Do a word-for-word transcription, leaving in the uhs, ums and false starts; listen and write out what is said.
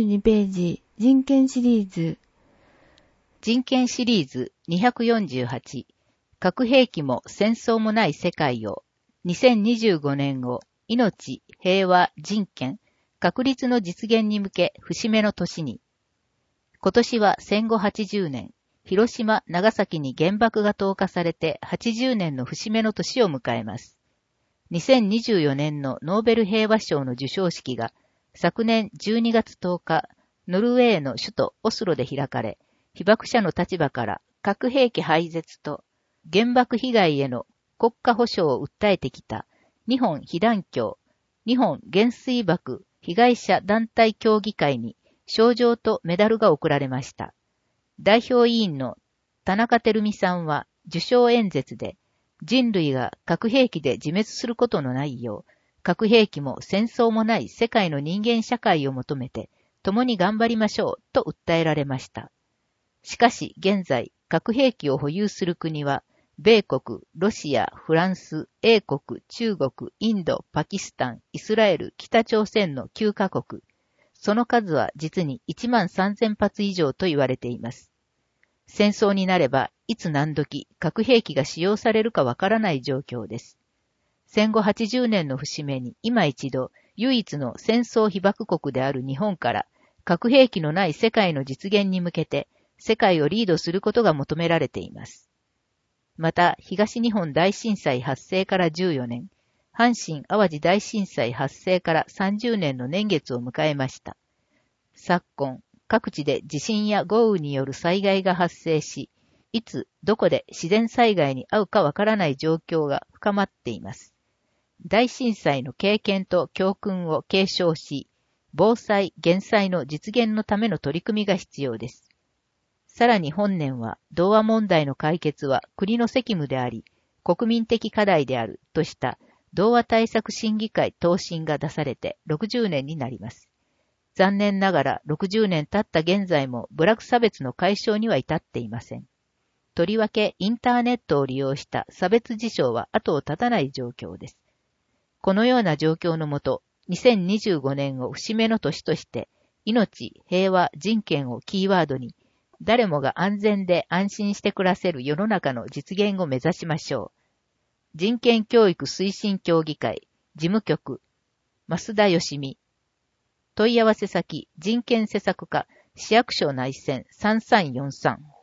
にページ、人権シリーズ。 人権シリーズにひゃくよんじゅうはち、核兵器も戦争もない世界を、にせんにじゅうごねんを命、平和、人権、確立の実現に向け節目の年に。今年は戦後はちじゅうねん、広島、長崎に原爆が投下されてはちじゅうねんの節目の年を迎えます。にせんにじゅうよねんのノーベル平和賞の授賞式が昨年じゅうにがつとおか、ノルウェーの首都オスロで開かれ、被爆者の立場から核兵器廃絶と原爆被害への国家保障を訴えてきた日本被団協、日本原水爆被害者団体協議会に賞状とメダルが贈られました。代表委員の田中照美さんは受賞演説で、人類が核兵器で自滅することのないよう、核兵器も戦争もない世界の人間社会を求めて、共に頑張りましょうと訴えられました。しかし現在、核兵器を保有する国は、米国、ロシア、フランス、英国、中国、インド、パキスタン、イスラエル、北朝鮮のきゅうかこく。その数は実にいちまんさんぜんぱつ以上と言われています。戦争になれば、いつ何時核兵器が使用されるかわからない状況です。戦後はちじゅうねんの節目に今一度、唯一の戦争被爆国である日本から、核兵器のない世界の実現に向けて、世界をリードすることが求められています。また、東日本大震災発生からじゅうよねん、阪神淡路大震災発生からさんじゅうねんの年月を迎えました。昨今、各地で地震や豪雨による災害が発生し、いつ、どこで自然災害に遭うかわからない状況が深まっています。大震災の経験と教訓を継承し、防災・減災の実現のための取り組みが必要です。さらに本年は、同和問題の解決は国の責務であり、国民的課題であるとした同和対策審議会答申が出されてろくじゅうねんになります。残念ながらろくじゅうねん経った現在も部落差別の解消には至っていません。とりわけインターネットを利用した差別事象は後を絶たない状況です。このような状況のもと、にせんにじゅうごねんを節目の年として、命、平和、人権をキーワードに、誰もが安全で安心して暮らせる世の中の実現を目指しましょう。人権教育推進協議会、事務局、増田よしみ。問い合わせ先、人権施策課、市役所内線さんさんよんさん